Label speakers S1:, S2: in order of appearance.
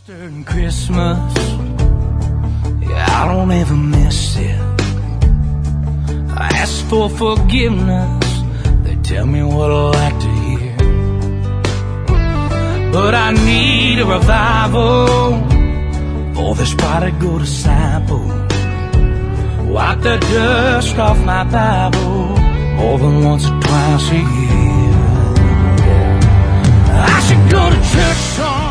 S1: Easter and Christmas, yeah, I don't ever miss it. I ask for forgiveness, they tell me what I like to hear. But I need a revival for this prodigal disciple. Wipe the dust off my Bible more than once or twice a year. I should go to church some